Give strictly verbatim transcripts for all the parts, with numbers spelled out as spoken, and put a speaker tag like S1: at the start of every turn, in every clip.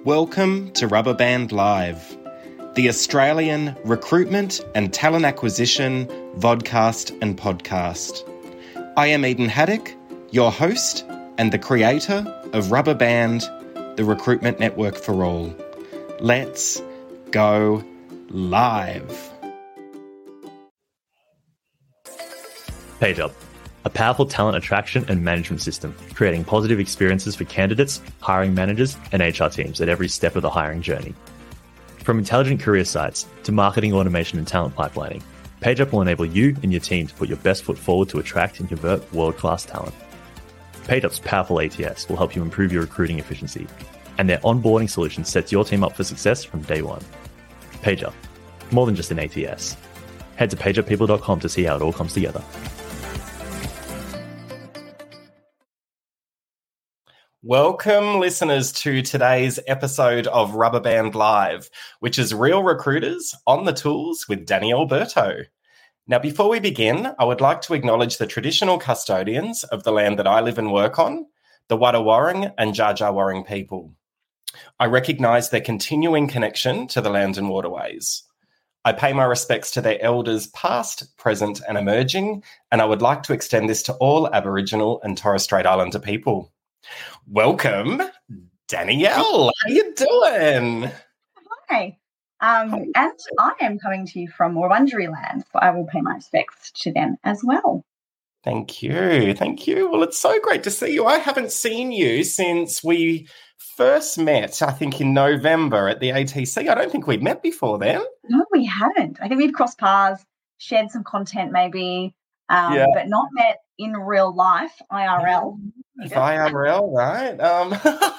S1: Welcome to Rubber Band Live, the Australian recruitment and talent acquisition vodcast and podcast. I am Eden Haddock, your host and the creator of Rubber Band, the recruitment network for all. Let's go live.
S2: PageUp, a powerful talent attraction and management system, creating positive experiences for candidates, hiring managers, and H R teams at every step of the hiring journey. From intelligent career sites to marketing automation and talent pipelining, PageUp will enable you and your team to put your best foot forward to attract and convert world-class talent. PageUp's powerful A T S will help you improve your recruiting efficiency, and their onboarding solution sets your team up for success from day one. PageUp, more than just an A T S. Head to page up people dot com to see how it all comes together.
S1: Welcome, listeners, to today's episode of Rubber Band Live, which is Real Recruiters on the Tools with Danny Alberto. Now, before we begin, I would like to acknowledge the traditional custodians of the land that I live and work on, the Wadda Warring and Dja Dja Warring people. I recognise their continuing connection to the land and waterways. I pay my respects to their elders past, present and emerging, and I would like to extend this to all Aboriginal and Torres Strait Islander people. Welcome, Danielle. How you doing?
S3: Hi. Um, and I am coming to you from Wurundjeri land, so I will pay my respects to them as well.
S1: Thank you. Thank you. Well, it's so great to see you. I haven't seen you since we first met, I think, in November at the A T C. I don't think we'd met before then.
S3: No, we hadn't. I think we'd crossed paths, shared some content maybe, um, yeah. but not met in real life, I R L.
S1: I R L, right? Um,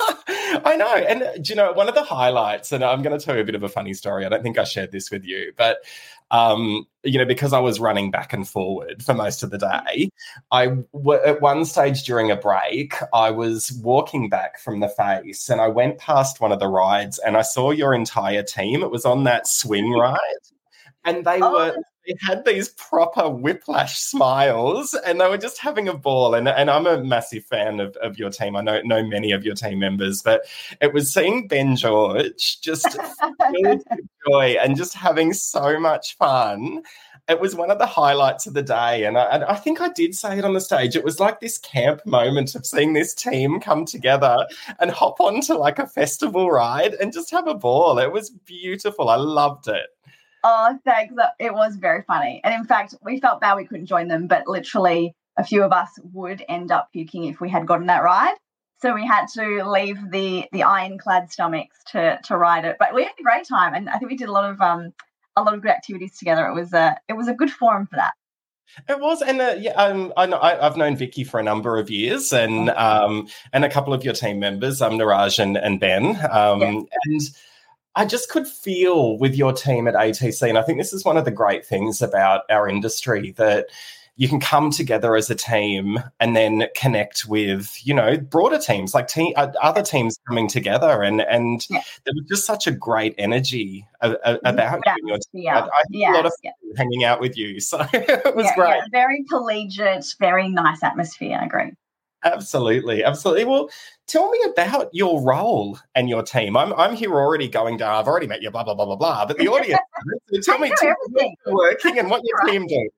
S1: I know. And do you know, one of the highlights, and I'm going to tell you a bit of a funny story. I don't think I shared this with you, but, um, you know, because I was running back and forward for most of the day, I w- at one stage during a break, I was walking back from the face and I went past one of the rides and I saw your entire team. It was on that swing ride and they oh. were... They had these proper whiplash smiles and they were just having a ball. And, and I'm a massive fan of, of your team. I know, know many of your team members, but it was seeing Ben George just filled with joy and just having so much fun. It was one of the highlights of the day. And I, and I think I did say it on the stage. It was like this camp moment of seeing this team come together and hop onto like a festival ride and just have a ball. It was beautiful. I loved it.
S3: Oh, thanks. It was very funny. And in fact, we felt bad we couldn't join them, but literally a few of us would end up puking if we had gotten that ride. So we had to leave the the ironclad stomachs to to ride it. But we had a great time, and I think we did a lot of um a lot of good activities together. It was a it was a good forum for that.
S1: It was, and uh, yeah, um, I know, I, I've known Vicky for a number of years, and um and a couple of your team members, um Niraj and, and Ben, um yeah. and. I just could feel with your team at A T C, and I think this is one of the great things about our industry, that you can come together as a team and then connect with, you know, broader teams, like team, other teams coming together. And, and yeah. there was just such a great energy a, a, about yeah. you and your team.
S3: Yeah.
S1: I, I had
S3: yeah.
S1: a lot of
S3: yeah.
S1: hanging out with you, so it was
S3: yeah,
S1: great.
S3: Yeah. Very collegiate, very nice atmosphere, I agree.
S1: Absolutely, absolutely. Well, tell me about your role and your team. I'm I'm here already going down. I've already met you, blah blah blah blah blah. But the audience, so tell me tell me you're working and what your team do.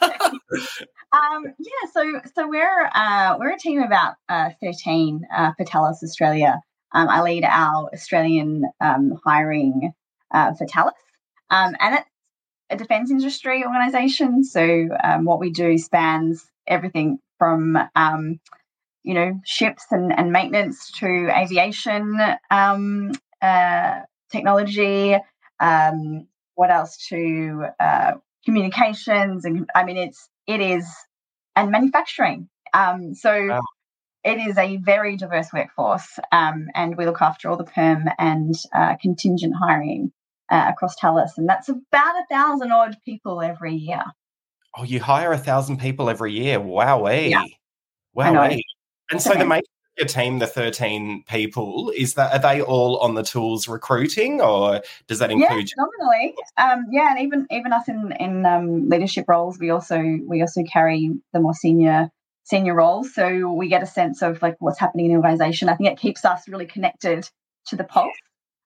S3: um, yeah, so so we're uh, we're a team of about uh, thirteen uh, for Thales Australia. Um, I lead our Australian um, hiring uh, for Thales, um, and it's a defence industry organisation. So um, what we do spans everything from um, you know, ships and, and maintenance to aviation, um, uh, technology, um, what else to uh, communications. And I mean, it's, it is, and manufacturing. Um, so wow. It is a very diverse workforce, um, and we look after all the perm and uh, contingent hiring uh, across Thales. And that's about a thousand odd people every year.
S1: Oh, you hire a thousand people every year. Wowee.
S3: Yeah.
S1: Wowee. And so the makeup of your team, the thirteen people, is that, are they all on the tools recruiting, or does that include?
S3: Yeah, phenomenally. Um, yeah, and even even us in in um, leadership roles, we also we also carry the more senior senior roles, so we get a sense of like what's happening in the organisation. I think it keeps us really connected to the pulse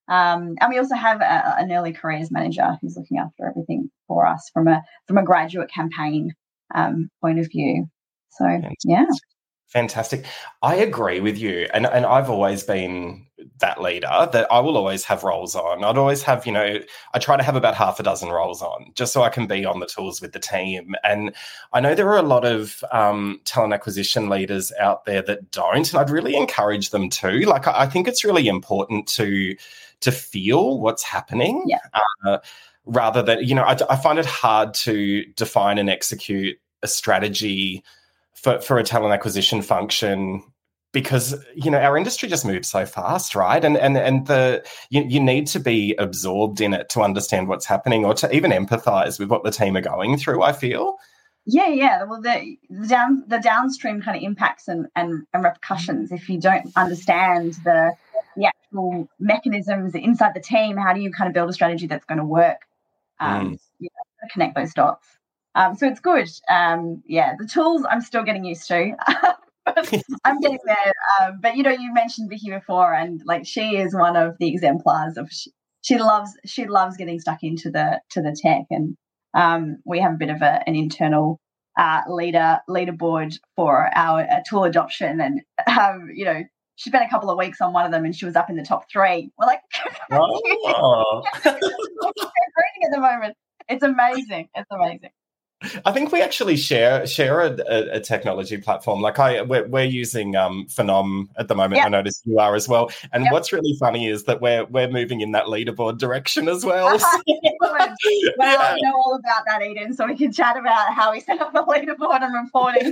S3: Um, and we also have a, an early careers manager who's looking after everything for us from a from a graduate campaign um, point of view. So, yeah.
S1: Fantastic. I agree with you. And and I've always been that leader that I will always have roles on. I'd always have, you know, I try to have about half a dozen roles on just so I can be on the tools with the team. And I know there are a lot of um, talent acquisition leaders out there that don't, and I'd really encourage them to. Like, I, I think it's really important to to feel what's happening.
S3: Yeah.
S1: Uh, rather than, you know, I, I find it hard to define and execute a strategy for, for a talent acquisition function because, you know, our industry just moves so fast, right? And and and the you, you need to be absorbed in it to understand what's happening or to even empathize with what the team are going through, I feel.
S3: Yeah, yeah. Well, the, the down the downstream kind of impacts and, and, and repercussions. If you don't understand the the actual mechanisms inside the team, how do you kind of build a strategy that's going to work? Um, mm. You know, connect those dots. Um, so it's good. Um, yeah, the tools I'm still getting used to. I'm getting there. Um, but, you know, you mentioned Vicky before, and like she is one of the exemplars of she, she loves she loves getting stuck into the to the tech. And um, we have a bit of a, an internal uh, leader leaderboard for our uh, tool adoption. And, um, you know, she spent a couple of weeks on one of them and she was up in the top three. We're like, oh. at the moment. It's amazing. It's amazing.
S1: I think we actually share share a, a, a technology platform. Like I, we're, we're using um, Phenom at the moment. Yep. I notice you are as well. And yep. what's really funny is that we're we're moving in that leaderboard direction as well.
S3: Well, yeah. I know all about that, Eden. So we can chat about how we set up the leaderboard and reporting.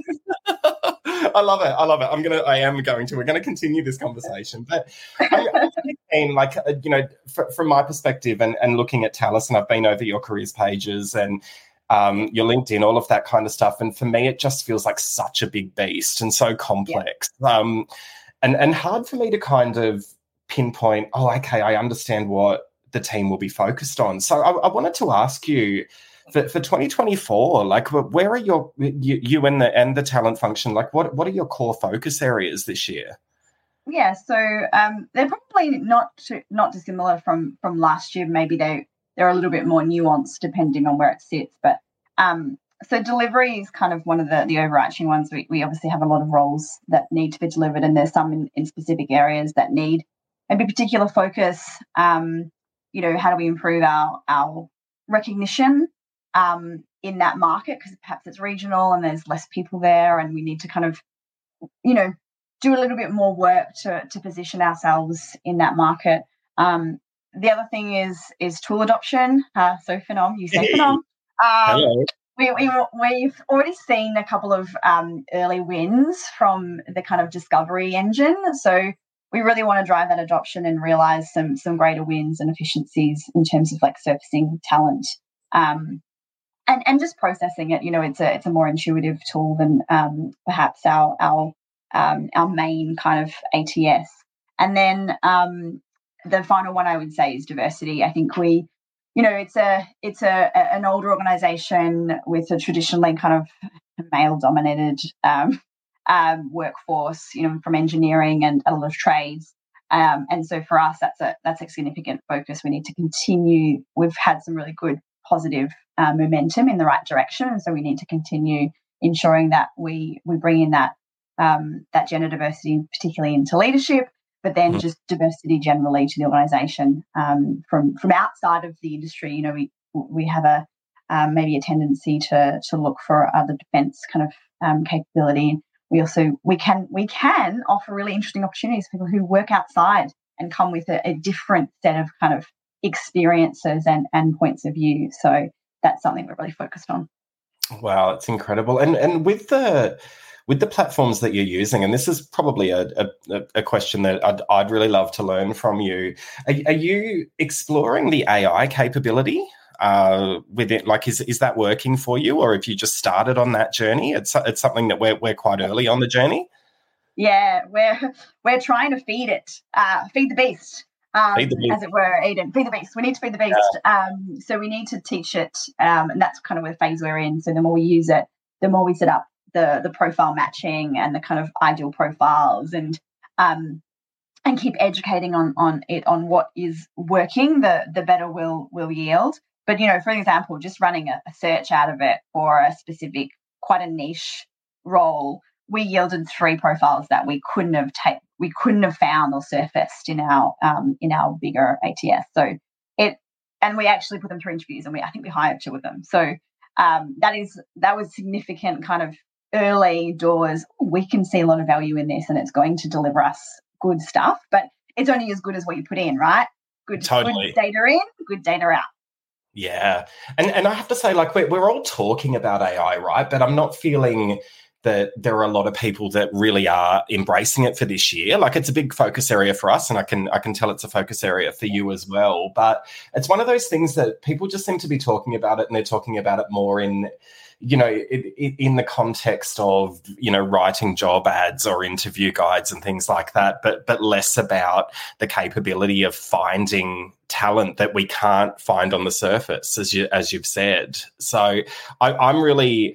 S1: I love it. I love it. I'm gonna. I am going to. We're going to continue this conversation. But I'm, I'm like, you know, fr- from my perspective, and and looking at Talus, and I've been over your careers pages and. Um, your LinkedIn, all of that kind of stuff. And for me, it just feels like such a big beast and so complex yeah. um, and, and hard for me to kind of pinpoint, oh, okay, I understand what the team will be focused on. So I, I wanted to ask you for, for twenty twenty-four, like where are your, you, you and the and the talent function, like what, what are your core focus areas this year?
S3: Yeah, so um, they're probably not too, not dissimilar from, from last year. Maybe they, they're a little bit more nuanced depending on where it sits. But um, so delivery is kind of one of the, the overarching ones. We, we obviously have a lot of roles that need to be delivered, and there's some in, in specific areas that need maybe particular focus. Um, you know, how do we improve our, our recognition um, in that market? Because perhaps it's regional and there's less people there, and we need to kind of, you know, do a little bit more work to, to position ourselves in that market. Um, The other thing is is tool adoption. Uh, so Phenom, you say Phenom. Um,
S1: Hello.
S3: We, we, we've already seen a couple of um, early wins from the kind of discovery engine. So we really want to drive that adoption and realise some some greater wins and efficiencies in terms of like surfacing talent um, and and just processing it. You know, it's a it's a more intuitive tool than um, perhaps our our um, our main kind of A T S. And then um, the final one I would say is diversity. I think we, you know, it's a it's a, a an older organisation with a traditionally kind of male-dominated um, um, workforce, you know, from engineering and a lot of trades. Um, and so for us, that's a that's a significant focus. We need to continue. We've had some really good positive uh, momentum in the right direction, and so we need to continue ensuring that we we bring in that um, that gender diversity, particularly into leadership. But then mm-hmm. just diversity generally to the organisation um, from from outside of the industry. You know, we we have a um, maybe a tendency to to look for other defence kind of um, capability. We also we can we can offer really interesting opportunities for people who work outside and come with a, a different set of kind of experiences and and points of view. So that's something we're really focused on.
S1: Wow, it's incredible. And and with the With the platforms that you're using, and this is probably a, a, a question that I'd, I'd really love to learn from you, are, are you exploring the A I capability uh, with it? Like, is is that working for you, or have you just started on that journey? It's it's something that we're we're quite early on the journey.
S3: Yeah, we're we're trying to feed it, uh, feed the beast, um, feed the beast. As it were, Eden. Feed the beast. We need to feed the beast. Yeah. Um, so we need to teach it, um, and that's kind of the phase we're in. So the more we use it, the more we set up the the profile matching and the kind of ideal profiles and um and keep educating on on it on what is working, the the better will will yield. But, you know, for example, just running a, a search out of it for a specific, quite a niche role, we yielded three profiles that we couldn't have ta- we couldn't have found or surfaced in our um, in our bigger A T S. So it, and we actually put them through interviews, and we I think we hired two of them. So um, that is that was significant kind of early doors. We can see a lot of value in this, and it's going to deliver us good stuff. But it's only as good as what you put in, right? Good,
S1: Totally.
S3: Good data in, good data out.
S1: Yeah. And and I have to say, like, we're, we're all talking about A I, right? But I'm not feeling that there are a lot of people that really are embracing it for this year. Like, it's a big focus area for us, and I can I can tell it's a focus area for you as well. But it's one of those things that people just seem to be talking about it, and they're talking about it more in, you know, it, it, in the context of, you know, writing job ads or interview guides and things like that, but but less about the capability of finding talent that we can't find on the surface, as you as you've said. So I, I'm really,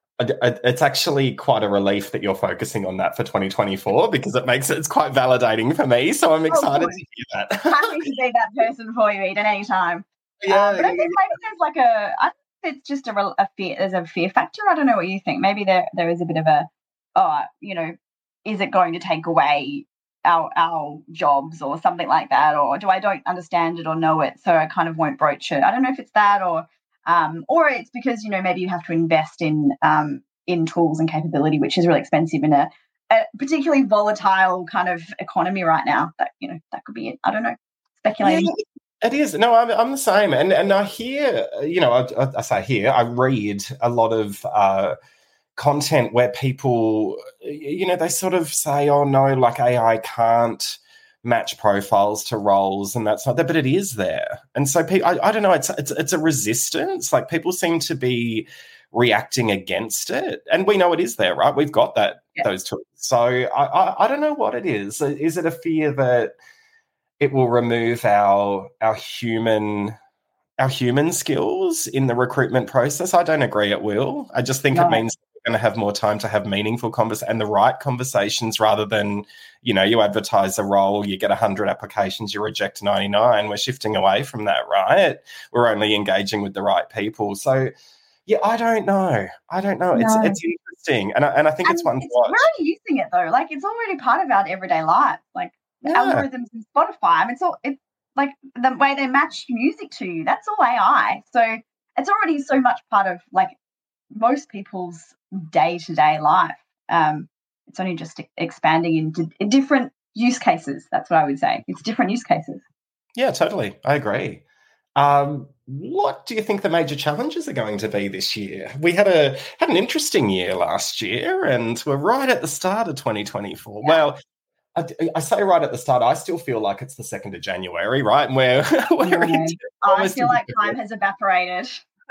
S1: it's actually quite a relief that you're focusing on that for twenty twenty-four, because it makes it it's quite validating for me. So I'm excited oh, to hear that.
S3: Happy to be that person for you, Eden, anytime.
S1: Yeah,
S3: um, but
S1: yeah,
S3: I think maybe there's like a. I it's just a, a fear. There's a fear factor. I don't know what you think. Maybe there there is a bit of a, oh, you know, is it going to take away our our jobs or something like that, or do I don't understand it or know it, so I kind of won't broach it. I don't know if it's that, or um, or it's because, you know, maybe you have to invest in um in tools and capability, which is really expensive in a, a particularly volatile kind of economy right now. That, you know, that could be it. I don't know. Speculating.
S1: Yeah. It is. No, I'm, I'm the same. And and I hear, you know, I, I say here, I read a lot of uh, content where people, you know, they sort of say, oh, no, like A I can't match profiles to roles, and that's not there, but it is there. And so pe- I, I don't know, it's, it's, it's a resistance. Like, people seem to be reacting against it. And we know it is there, right? We've got that, yeah. those tools. So I, I, I don't know what it is. Is it a fear that it will remove our our human our human skills in the recruitment process? I don't agree it will. I just think no. it means we're going to have more time to have meaningful conversations and the right conversations, rather than, you know, you advertise a role, you get one hundred applications, you reject ninety-nine. We're shifting away from that, right? We're only engaging with the right people. So, yeah, I don't know. I don't know. No. It's it's interesting. And I, and I think
S3: and
S1: it's one
S3: it's,
S1: to watch.
S3: We're already using it, though. Like, it's already part of our everyday life. Like, the yeah. algorithms in Spotify, I mean, it's all, it's like the way they match music to you, that's all A I. So it's already so much part of, like, most people's day-to-day life. Um, it's only just expanding into different use cases. That's what I would say. It's different use cases.
S1: Yeah, totally. I agree. Um, what do you think the major challenges are going to be this year? We had a had an interesting year last year, and we're right at the start of twenty twenty-four. Yeah. Well, I, I say right at the start, I still feel like it's the second of January, right? And we're, we're
S3: yeah. I feel like time has evaporated.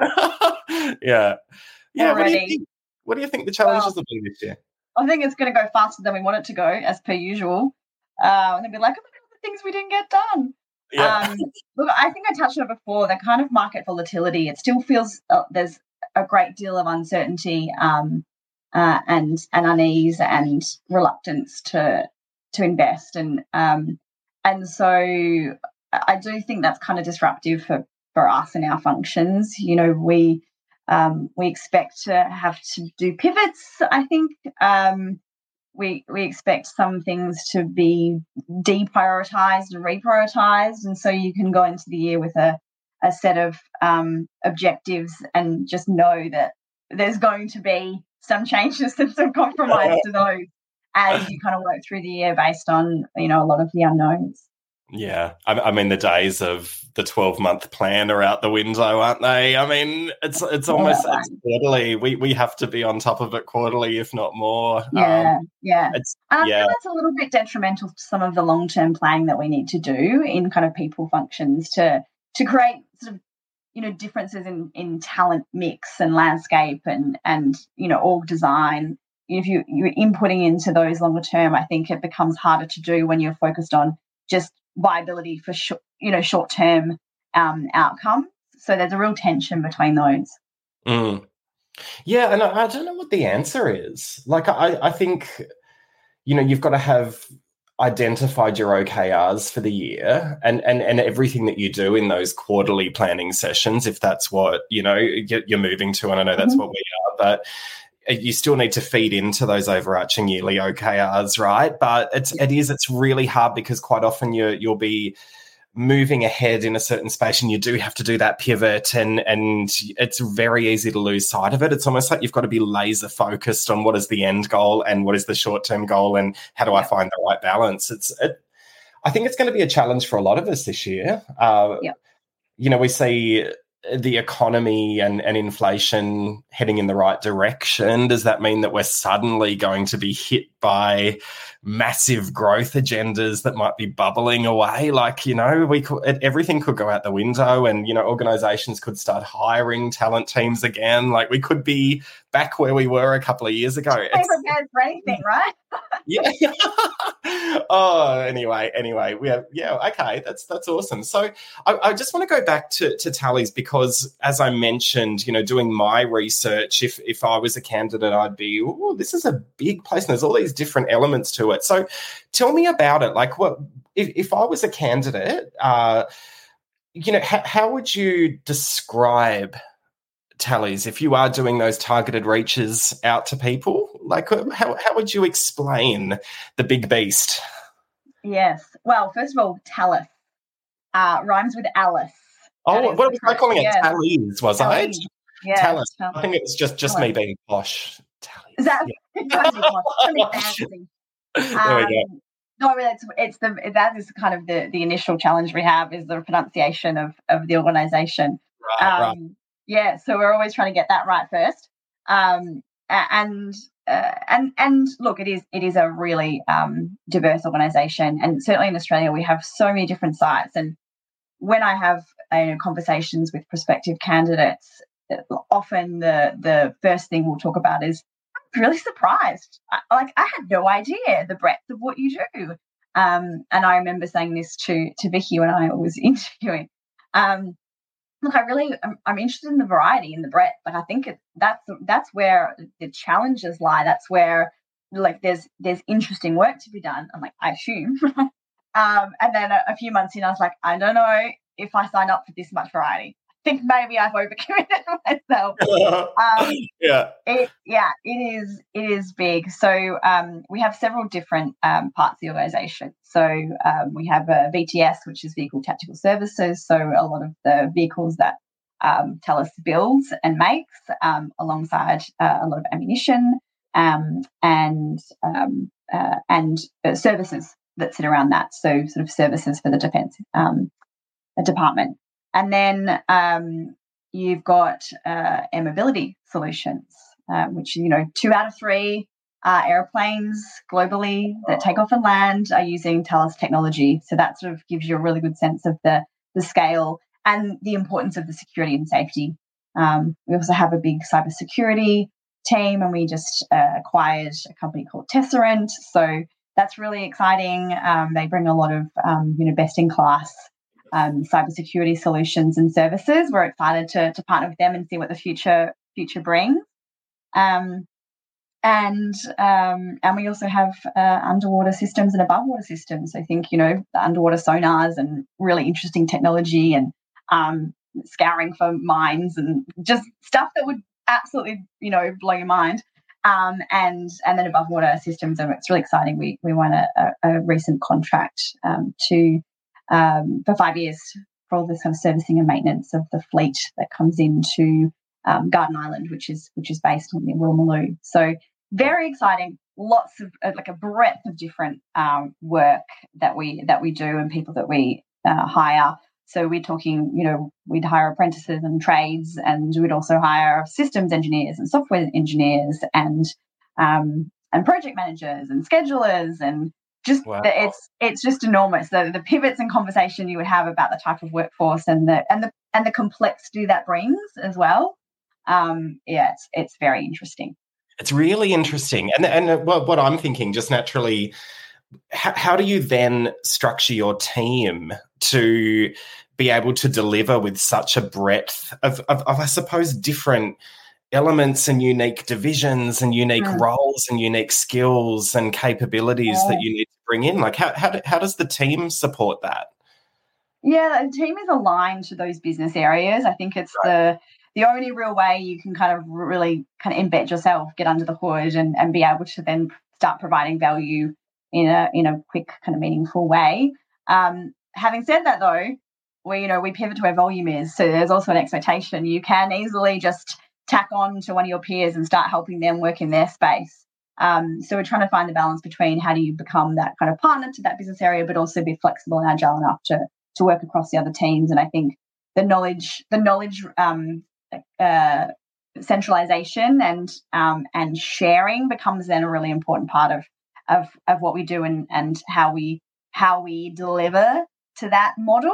S1: yeah. Yeah.
S3: Already.
S1: What do you think, what do you think the challenges well, will be this year?
S3: I think it's going to go faster than we want it to go, as per usual. Uh, and they'll be like, oh, look at the things we didn't get done.
S1: Yeah.
S3: Um, look, I think I touched on it before, that kind of market volatility, it still feels uh, there's a great deal of uncertainty um, uh, and, and unease and reluctance to to invest, and um, and so I do think that's kind of disruptive for, for us and our functions. You know, we um, we expect to have to do pivots. I think um, we we expect some things to be deprioritized and reprioritized, and so you can go into the year with a a set of um, objectives and just know that there's going to be some changes and some compromise to those as you kind of work through the year based on, you know, a lot of the unknowns.
S1: Yeah. I, I mean, the days of the twelve-month plan are out the window, aren't they? I mean, it's it's almost yeah, it's quarterly. We we have to be on top of it quarterly, if not more.
S3: Yeah, um, yeah.
S1: It's,
S3: and I
S1: yeah.
S3: feel that's a little bit detrimental to some of the long-term planning that we need to do in kind of people functions to to create sort of, you know, differences in, in talent mix and landscape and, and, you know, org design. If you, you're inputting into those longer term, I think it becomes harder to do when you're focused on just viability for, sh- you know, short-term um, outcomes. So there's a real tension between those.
S1: Mm. Yeah, and I, I don't know what the answer is. Like, I, I think, you know, you've got to have identified your O K Rs for the year and, and, and everything that you do in those quarterly planning sessions, if that's what, you know, you're moving to, and I know that's mm-hmm. what we are, but you still need to feed into those overarching yearly O K Rs, right? But it's, it is, it's really hard because quite often you you'll be moving ahead in a certain space and you do have to do that pivot, and and it's very easy to lose sight of it. It's almost like you've got to be laser focused on what is the end goal and what is the short-term goal and how do I find the right balance. It's it, I think it's going to be a challenge for a lot of us this year. Uh, yeah. You know, we see the economy and, and inflation heading in the right direction. Does that mean that we're suddenly going to be hit by massive growth agendas that might be bubbling away? Like, you know, we could, everything could go out the window, and, you know, organizations could start hiring talent teams again. Like, we could be back where we were a couple of years ago.
S3: Stay prepared for anything, right?
S1: Yeah. oh, anyway, anyway, we have, yeah, okay, that's that's awesome. So I, I just want to go back to, to Tallies because, as I mentioned, you know, doing my research, if if I was a candidate, I'd be, oh, this is a big place and there's all these different elements to it. So tell me about it. Like, what if, if I was a candidate, uh, you know, how, how would you describe Tallies if you are doing those targeted reaches out to people? Like, how how would you explain the big beast?
S3: Yes. Well, first of all, Tallis uh, rhymes with Alice.
S1: Oh, what was I calling it?
S3: Yes.
S1: Tallies, was
S3: Tallies.
S1: I?
S3: Yeah.
S1: Tallis. I think it's just, just me being posh. Tallies.
S3: Is that
S1: yeah.
S3: Something fancy?
S1: There
S3: um,
S1: we go.
S3: No, it's it's the that is kind of the, the initial challenge we have is the pronunciation of, of the organisation.
S1: Right,
S3: um,
S1: right.
S3: Yeah, so we're always trying to get that right first. Um, and uh, and and look, it is it is a really um, diverse organisation, and certainly in Australia we have so many different sites. And when I have uh, you know, conversations with prospective candidates, often the the first thing we'll talk about is, I'm really surprised. I, like I had no idea the breadth of what you do. Um, and I remember saying this to to Vicky when I was interviewing. Um, Look, I really, I'm, I'm interested in the variety and the breadth. Like, I think it, that's that's where the challenges lie. That's where, like, there's there's interesting work to be done. I'm like, I assume. um, and then a, a few months in, I was like, I don't know if I sign up for this much variety. I think maybe I've overcommitted myself. Um,
S1: yeah,
S3: it, yeah, it is. It is big. So um, we have several different um, parts of the organisation. So um, we have a V T S, which is Vehicle Tactical Services. So a lot of the vehicles that um, Tallis builds and makes, um, alongside uh, a lot of ammunition um, and um, uh, and uh, services that sit around that. So sort of services for the Defence um, Department. And then um, you've got uh, air mobility solutions, uh, which, you know, two out of three uh, airplanes globally that take off and land are using Tallis technology. So that sort of gives you a really good sense of the, the scale and the importance of the security and safety. Um, we also have a big cybersecurity team, and we just uh, acquired a company called Tesserent. So that's really exciting. Um, they bring a lot of, um, you know, best-in-class Um, cybersecurity solutions and services. We're excited to to partner with them and see what the future future brings. Um, and um, and we also have uh, underwater systems and above water systems. I think, you know, the underwater sonars and really interesting technology and um, scouring for mines and just stuff that would absolutely, you know, blow your mind. Um, and and then above water systems, and it's really exciting. We we won a, a, a recent contract um, to Um, for five years for all this kind of servicing and maintenance of the fleet that comes into um, Garden Island, which is which is based on the Woolloomooloo. So very exciting. Lots of uh, like a breadth of different um, work that we that we do and people that we uh, hire. So we're talking, you know, we'd hire apprentices and trades, and we'd also hire systems engineers and software engineers and um, and project managers and schedulers and Just wow. it's it's just enormous. The the pivots and conversation you would have about the type of workforce and the and the and the complexity that brings as well. Um, yeah, it's it's very interesting.
S1: It's really interesting, and and what what I'm thinking just naturally, how, how do you then structure your team to be able to deliver with such a breadth of of, of I suppose different elements and unique divisions and unique mm. roles and unique skills and capabilities yeah. that you need to bring in? Like, how how, do, how does the team support that?
S3: Yeah, the team is aligned to those business areas. I think it's right. the the only real way you can kind of really kind of embed yourself, get under the hood, and, and be able to then start providing value in a in a quick, kind of meaningful way. Um, having said that, though, we you know we pivot to where volume is, so there's also an expectation. You can easily just tack on to one of your peers and start helping them work in their space. Um, so we're trying to find the balance between how do you become that kind of partner to that business area, but also be flexible and agile enough to to work across the other teams. And I think the knowledge, the knowledge um, uh, centralization and um, and sharing becomes then a really important part of of of what we do and and how we how we deliver to that model.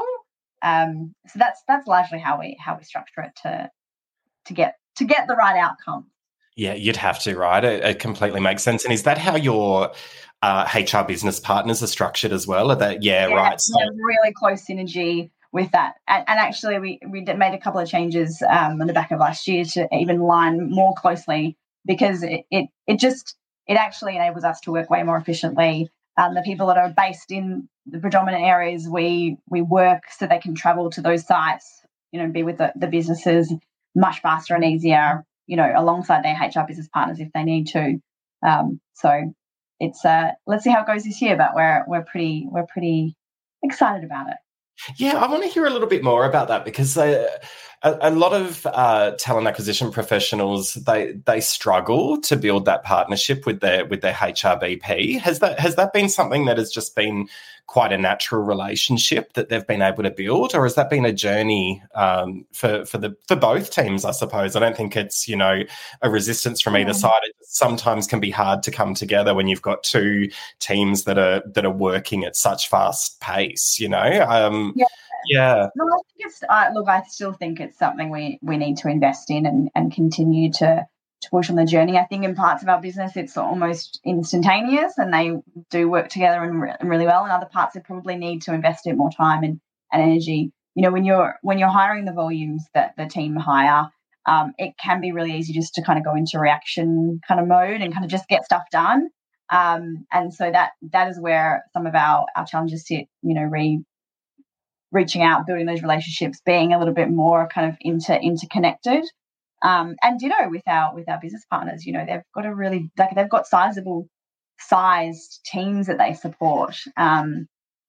S3: Um, so that's that's largely how we how we structure it to to get to get the right outcome.
S1: Yeah, you'd have to, right? It, it completely makes sense. And is that how your uh, H R business partners are structured as well? Are that yeah, yeah right?
S3: So really close synergy with that. And, and actually, we we did, made a couple of changes um, on the back of last year to even line more closely, because it it, it just it actually enables us to work way more efficiently. Um, the people that are based in the predominant areas, we we work so they can travel to those sites, you know, be with the, the businesses much faster and easier, you know, alongside their H R business partners if they need to. Um, so it's uh, let's see how it goes this year, but we're we're pretty we're pretty excited about it.
S1: Yeah, I want to hear a little bit more about that, because uh, a, a lot of uh, talent acquisition professionals they they struggle to build that partnership with their with their H R B P. Has that has that been something that has just been quite a natural relationship that they've been able to build, or has that been a journey um, for for the for both teams? I suppose I don't think it's you know a resistance from either side. It sometimes can be hard to come together when you've got two teams that are that are working at such fast pace. You know, um,
S3: yeah.
S1: yeah.
S3: No, I think it's uh, look. I still think it's something we we need to invest in and and continue to. to push on the journey. I think in parts of our business it's almost instantaneous and they do work together and, re- and really well. In other parts, they probably need to invest in more time and, and energy. You know, when you're when you're hiring the volumes that the team hire, um, it can be really easy just to kind of go into reaction kind of mode and kind of just get stuff done. Um, and so that that is where some of our, our challenges sit. You know, re reaching out, building those relationships, being a little bit more kind of inter interconnected. Um, and ditto with our with our business partners, you know, they've got a really like they've got sizable sized teams that they support. Um,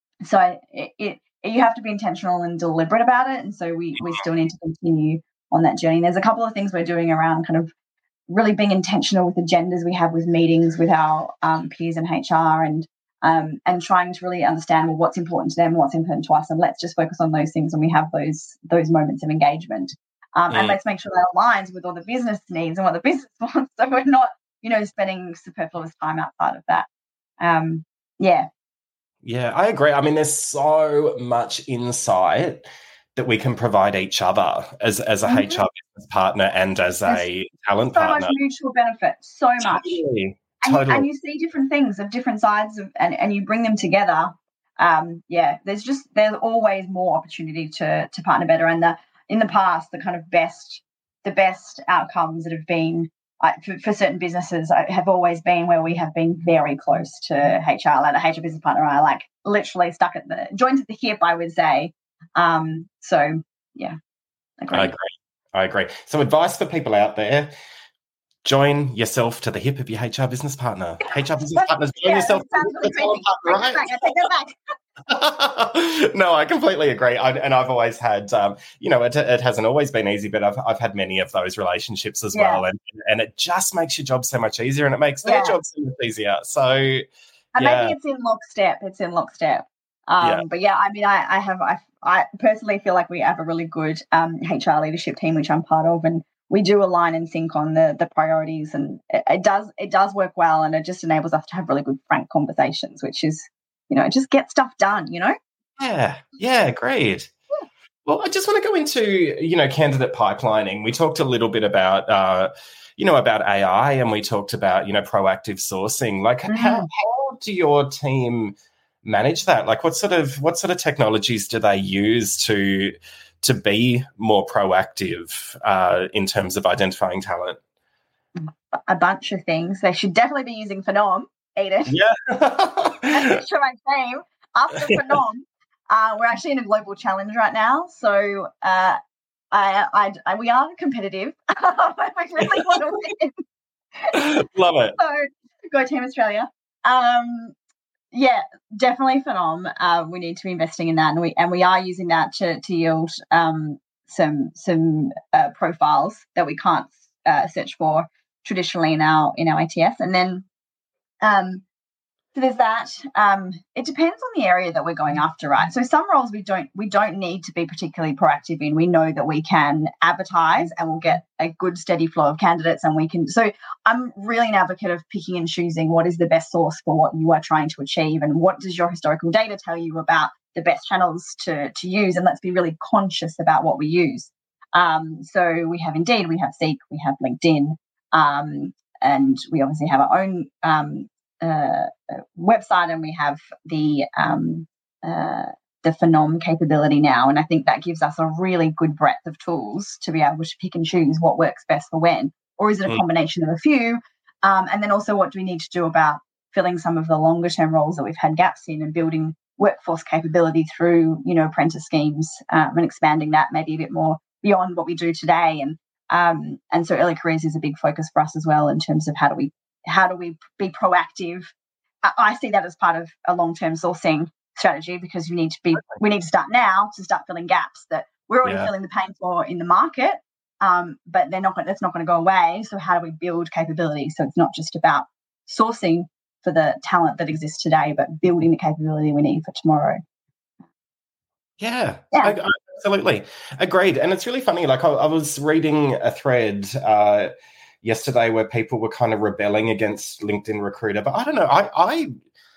S3: so it, it you have to be intentional and deliberate about it, and so we we still need to continue on that journey. There's a couple of things we're doing around kind of really being intentional with agendas we have with meetings with our um, peers in H R, and um, and trying to really understand well what's important to them, what's important to us, and let's just focus on those things when we have those those moments of engagement. Um, mm. And let's make sure that aligns with all the business needs and what the business wants, so we're not, you know, spending superfluous time outside of that. Um, yeah.
S1: Yeah, I agree. I mean, there's so much insight that we can provide each other as, as a mm-hmm. H R business partner and as there's a talent
S3: so
S1: partner.
S3: So much mutual benefit, so much.
S1: Totally.
S3: And,
S1: totally.
S3: You, and you see different things of different sides of, and, and you bring them together. Um, yeah, there's just, there's always more opportunity to to partner better. And the in the past, the kind of best, the best outcomes that have been uh, for, for certain businesses have always been where we have been very close to H R. Like the H R business partner, I like literally stuck at the joined at the hip, I would say. Um, so yeah, agree.
S1: I agree. I agree. So advice for people out there: join yourself to the hip of your H R business partner. H R business partners, join yeah, yourself to the hip of your partner, right? I take that back. No, I completely agree. I, and I've always had, um, you know, it, it hasn't always been easy, but I've I've had many of those relationships as yeah. well, and and it just makes your job so much easier, and it makes their yeah. job so much easier. So, and
S3: yeah. maybe it's in lockstep. It's in lockstep. Um, yeah. But yeah, I mean, I, I have, I, I personally feel like we have a really good um, H R leadership team, which I'm part of, and we do align and sync on the the priorities, and it, it does it does work well, and it just enables us to have really good, frank conversations, which is. You know, just get stuff done, you know?
S1: Yeah, yeah, great. Yeah. Well, I just want to go into, you know, candidate pipelining. We talked a little bit about, uh, you know, about A I, and we talked about, you know, proactive sourcing. Like, mm-hmm. how, how do your team manage that? Like, what sort of what sort of technologies do they use to to be more proactive uh, in terms of identifying talent?
S3: A bunch of things. They should definitely be using Phenom. Eden.
S1: Yeah.
S3: That's to my team. After Phenom, uh, we're actually in a global challenge right now. So uh, I, I, I, we are competitive. We really want to win.
S1: Love it.
S3: So go Team Australia. Um, yeah, definitely Phenom. Uh, we need to be investing in that, and we and we are using that to to yield um, some some uh, profiles that we can't uh, search for traditionally in our in our A T S. And then um, so there's that. Um, it depends on the area that we're going after, right? So some roles we don't we don't need to be particularly proactive in. We know that we can advertise and we'll get a good steady flow of candidates, and we can. So I'm really an advocate of picking and choosing what is the best source for what you are trying to achieve, and what does your historical data tell you about the best channels to to use, and let's be really conscious about what we use. Um, so we have Indeed, we have Seek, we have LinkedIn, um, and we obviously have our own um, uh, website, and we have the um, uh, the Phenom capability now. And I think that gives us a really good breadth of tools to be able to pick and choose what works best for when, or is it a combination of a few? Um, and then also, what do we need to do about filling some of the longer term roles that we've had gaps in, and building workforce capability through, you know, apprentice schemes, um, and expanding that maybe a bit more beyond what we do today. And um, and so early careers is a big focus for us as well, in terms of how do we how do we be proactive. I, I see that as part of a long term sourcing strategy, because you need to be we need to start now to start filling gaps that we're already
S1: Yeah.
S3: feeling the pain for in the market, um, but they're not that's not going to go away. So how do we build capability? So it's not just about sourcing for the talent that exists today, but building the capability we need for tomorrow.
S1: Yeah,
S3: Yeah.
S1: I, I, absolutely. Agreed. And it's really funny. Like I, I was reading a thread uh, yesterday where people were kind of rebelling against LinkedIn Recruiter, but I don't know. I I,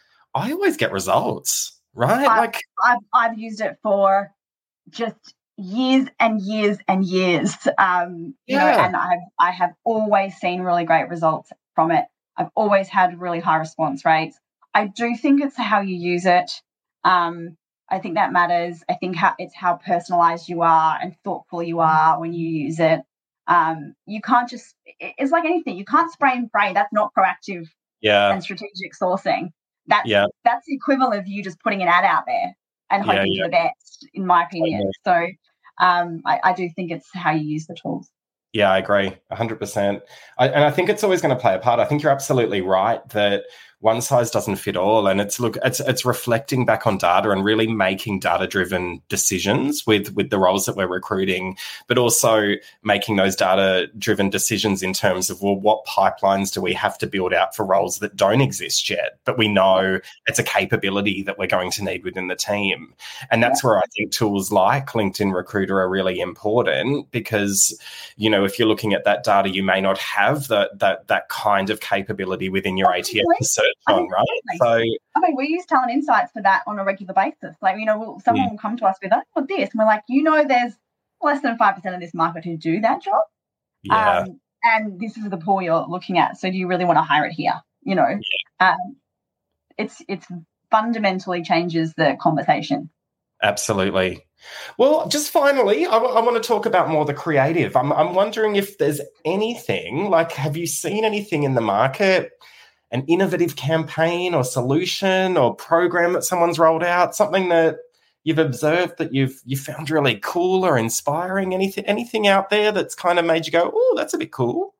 S1: I always get results, right?
S3: I,
S1: like
S3: I've, I've used it for just years and years and years, um, you
S1: Yeah.
S3: know, and I've, I have always seen really great results from it. I've always had really high response rates. I do think it's how you use it. Um, I think that matters. I think how, it's how personalized you are and thoughtful you are when you use it. Um, you can't just, it's like anything. You can't spray and pray. That's not proactive
S1: yeah,
S3: and strategic sourcing. That's,
S1: yeah,
S3: that's the equivalent of you just putting an ad out there and
S1: Yeah,
S3: hoping
S1: yeah.
S3: for the best, in my opinion.
S1: Totally.
S3: So um, I, I do think it's how you use the tools.
S1: Yeah, I agree, one hundred percent. I, and I think it's always going to play a part. I think you're absolutely right that one size doesn't fit all, and it's look, it's it's reflecting back on data and really making data-driven decisions with with the roles that we're recruiting, but also making those data-driven decisions in terms of, well, what pipelines do we have to build out for roles that don't exist yet, but we know it's a capability that we're going to need within the team. And that's where I think tools like LinkedIn Recruiter are really important, because, you know, if you're looking at that data, you may not have that that that kind of capability within your A T S to search on, right? So,
S3: I mean, we use Talent Insights for that on a regular basis. Like, you know, we'll, someone
S1: Mm.
S3: will come to us with, oh, what's this? And we're like, you know, there's less than five percent of this market who do that job.
S1: yeah,
S3: Um, and this is the pool you're looking at. So do you really want to hire it here? You know, um, it's it's fundamentally changes the conversation.
S1: absolutely. Well, just finally, I, w- I want to talk about more the creative. I'm, I'm wondering if there's anything, like, have you seen anything in the market, an innovative campaign or solution or program that someone's rolled out, something that you've observed that you've you found really cool or inspiring? Anything, anything out there that's kind of made you go, oh, that's a bit cool?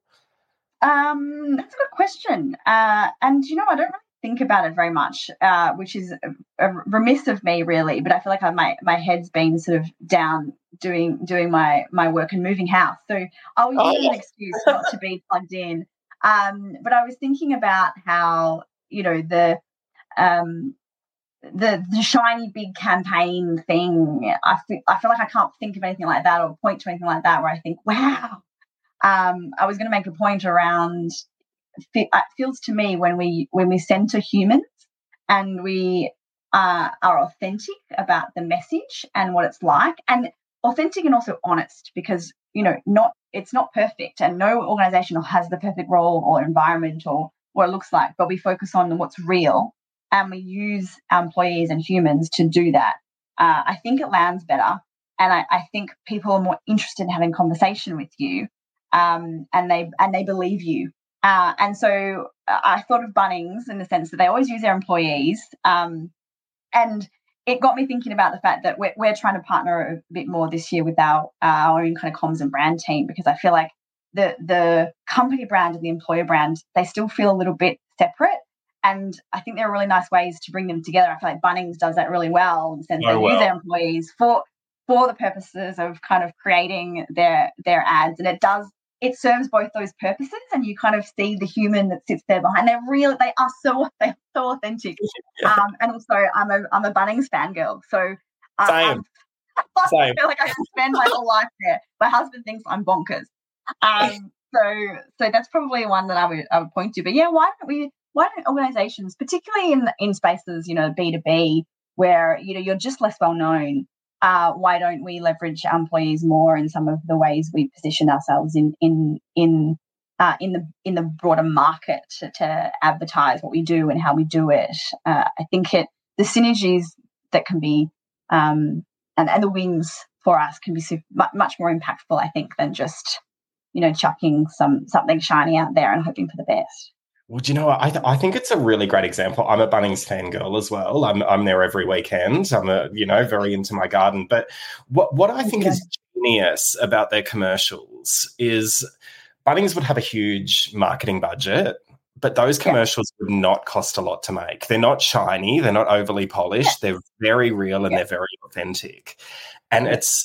S3: Um, that's a good question. Uh, and, you know, I don't really think about it very much, uh, which is a, a remiss of me, really. But I feel like I, my my head's been sort of down doing doing my my work and moving house, so I'll use
S1: Oh.
S3: it as an excuse not to be plugged in. Um, but I was thinking about how, you know, the um, the the shiny big campaign thing. I feel, I feel like I can't think of anything like that or point to anything like that where I think, wow. Um, I was going to make a point around. It feels to me when we when we center humans and we uh, are authentic about the message and what it's like, and authentic and also honest, because, you know, not it's not perfect, and no organization has the perfect role or environment or what it looks like, but we focus on what's real and we use our employees and humans to do that. Uh, I think it lands better, and I, I think people are more interested in having conversation with you, um, and they and they believe you. Uh, and so I thought of Bunnings in the sense that they always use their employees. Um, and it got me thinking about the fact that we're, we're trying to partner a bit more this year with our, our own kind of comms and brand team, because I feel like the the company brand and the employer brand, they still feel a little bit separate. And I think there are really nice ways to bring them together. I feel like Bunnings does that really well in the sense
S1: oh,
S3: they
S1: well.
S3: use their employees for for the purposes of kind of creating their their ads. And it does, it serves both those purposes, and you kind of see the human that sits there behind. They're really, they are so, they're so authentic. Yeah. Um, and also I'm a, I'm a Bunnings fangirl. So uh,
S1: Same.
S3: I
S1: Same.
S3: feel like I can spend my whole life there. My husband thinks I'm bonkers. Um, so, so that's probably one that I would, I would point to. But yeah, why don't we, why don't organizations, particularly in, in spaces, you know, B two B, where, you know, you're just less well known, Uh, why don't we leverage our employees more in some of the ways we position ourselves in in in uh, in the in the broader market to, to advertise what we do and how we do it? Uh, I think it the synergies that can be um, and and the wins for us can be super, much more impactful, I think, than just, you know, chucking some something shiny out there and hoping for the best.
S1: Well, do you know what? I, th- I think it's a really great example. I'm a Bunnings fangirl as well. I'm I'm there every weekend. I'm a, you know, very into my garden. But what what I think yeah. is genius about their commercials is Bunnings would have a huge marketing budget, but those commercials yeah. would not cost a lot to make. They're not shiny. They're not overly polished. Yeah. They're very real and yeah. they're very authentic. And yeah. it's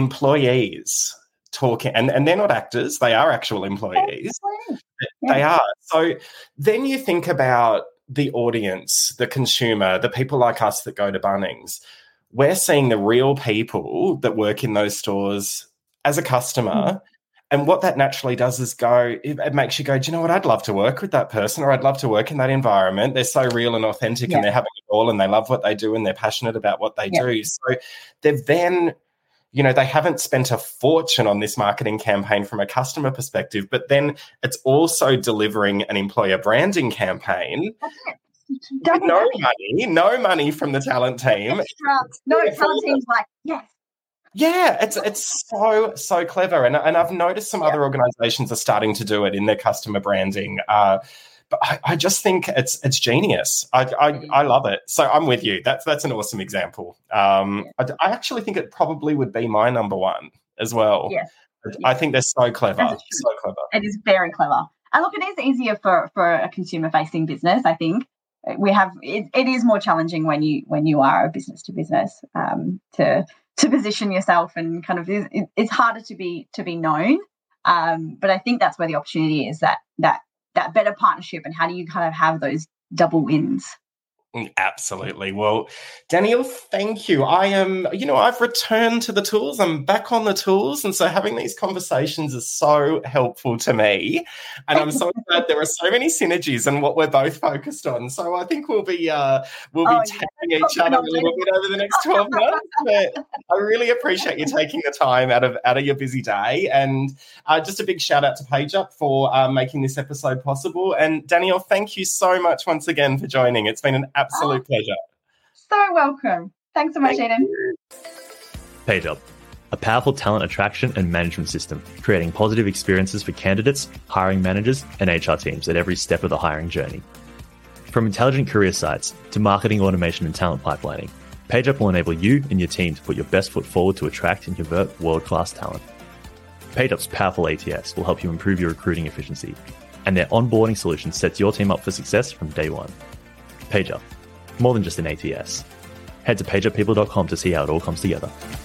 S1: employees talking, and, and they're not actors. They are actual employees. Yeah. They are. So then you think about the audience, the consumer, the people like us that go to Bunnings. We're seeing the real people that work in those stores as a customer. Mm. And what that naturally does is go, it, it makes you go, do you know what? I'd love to work with that person, or I'd love to work in that environment. They're so real and authentic yeah. and they're having it all and they love what they do and they're passionate about what they yeah. do. So they've then... You know, they haven't spent a fortune on this marketing campaign from a customer perspective, but then it's also delivering an employer branding campaign. With no money, no money from the talent team.
S3: No, talent team's like, yes.
S1: Yeah, it's it's so, so clever. And, and I've noticed some yeah. other organizations are starting to do it in their customer branding. Uh, But I, I just think it's it's genius. I, I I love it. So I'm with you. That's that's an awesome example. Um, I, I actually think it probably would be my number one as well.
S3: Yes.
S1: I think they're so clever. So clever.
S3: It is very clever. And look, it is easier for, for a consumer-facing business. I think we have it, it is more challenging when you when you are a business to business um, to to position yourself, and kind of it, it's harder to be to be known. Um, but I think that's where the opportunity is. That that. that better partnership, and how do you kind of have those double wins?
S1: Absolutely. Well, Danielle, thank you. I am, you know, I've returned to the tools. I'm back on the tools. And so having these conversations is so helpful to me. And I'm so glad there are so many synergies in what we're both focused on. So I think we'll be uh, we'll be oh, tapping yeah. each other a little bit over the next twelve months. But I really appreciate you taking the time out of out of your busy day. And uh, just a big shout out to PageUp for uh, making this episode possible. And Danielle, thank you so much once again for joining. It's been an absolute oh, pleasure.
S3: So welcome. Thanks so much,
S1: Thank
S3: Eden.
S2: PageUp, a powerful talent attraction and management system, creating positive experiences for candidates, hiring managers, and H R teams at every step of the hiring journey. From intelligent career sites to marketing automation and talent pipelining, PageUp will enable you and your team to put your best foot forward to attract and convert world-class talent. PageUp's powerful A T S will help you improve your recruiting efficiency, and their onboarding solution sets your team up for success from day one. PageUp, more than just an A T S. Head to page up people dot com to see how it all comes together.